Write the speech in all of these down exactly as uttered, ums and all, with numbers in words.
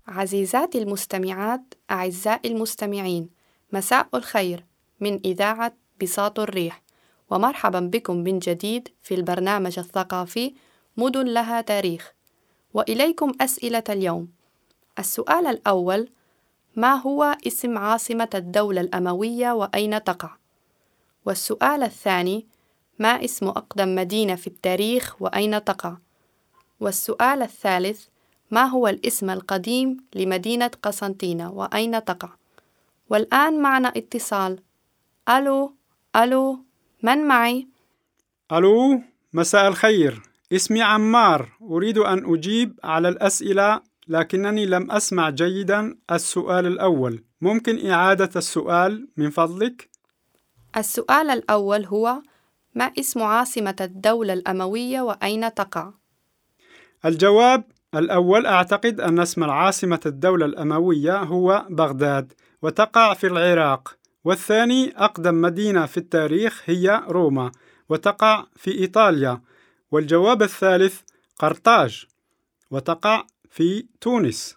عزيزاتي المستمعات، أعزائي المستمعين، مساء الخير من إذاعة بساط الريح، ومرحبا بكم من جديد في البرنامج الثقافي مدن لها تاريخ. وإليكم أسئلة اليوم. السؤال الأول: ما هو اسم عاصمة الدولة الأموية وأين تقع؟ والسؤال الثاني: ما اسم أقدم مدينة في التاريخ وأين تقع؟ والسؤال الثالث: ما هو الاسم القديم لمدينة قسنطينة وأين تقع؟ والآن معنا اتصال. ألو ألو، من معي؟ ألو، مساء الخير. اسمي عمار، أريد أن أجيب على الأسئلة لكنني لم أسمع جيدا السؤال الأول. ممكن إعادة السؤال من فضلك؟ السؤال الأول هو: ما اسم عاصمة الدولة الأموية وأين تقع؟ الجواب الأول، أعتقد أن اسم العاصمة الدولة الأموية هو بغداد، وتقع في العراق. والثاني، أقدم مدينة في التاريخ هي روما، وتقع في إيطاليا. والجواب الثالث قرطاج، وتقع في تونس.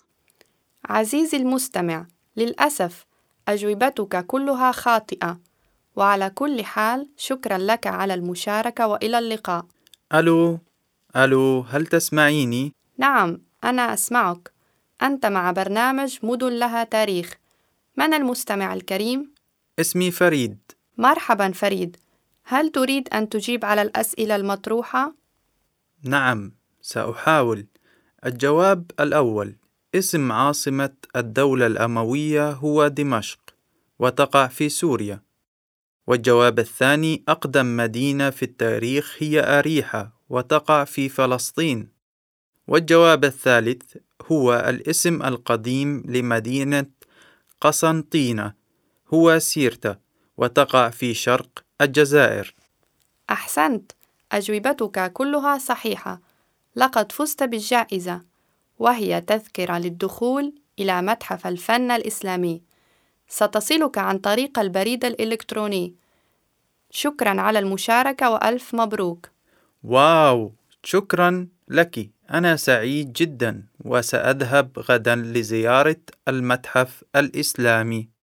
عزيزي المستمع، للأسف أجوبتك كلها خاطئة، وعلى كل حال شكرا لك على المشاركة، وإلى اللقاء. ألو ألو، هل تسمعيني؟ نعم، أنا أسمعك. أنت مع برنامج مدن لها تاريخ. من المستمع الكريم؟ اسمي فريد. مرحبا فريد، هل تريد أن تجيب على الأسئلة المطروحة؟ نعم، سأحاول. الجواب الأول: اسم عاصمة الدولة الأموية هو دمشق، وتقع في سوريا. والجواب الثاني: أقدم مدينة في التاريخ هي أريحة، وتقع في فلسطين. والجواب الثالث هو الاسم القديم لمدينة قسنطينة هو سيرتا، وتقع في شرق الجزائر. أحسنت، أجوبتك كلها صحيحة. لقد فزت بالجائزة، وهي تذكرة للدخول إلى متحف الفن الإسلامي. ستصلك عن طريق البريد الإلكتروني. شكرا على المشاركة، وألف مبروك. واو، شكرا لك. أنا سعيد جدا، وسأذهب غدا لزيارة المتحف الإسلامي.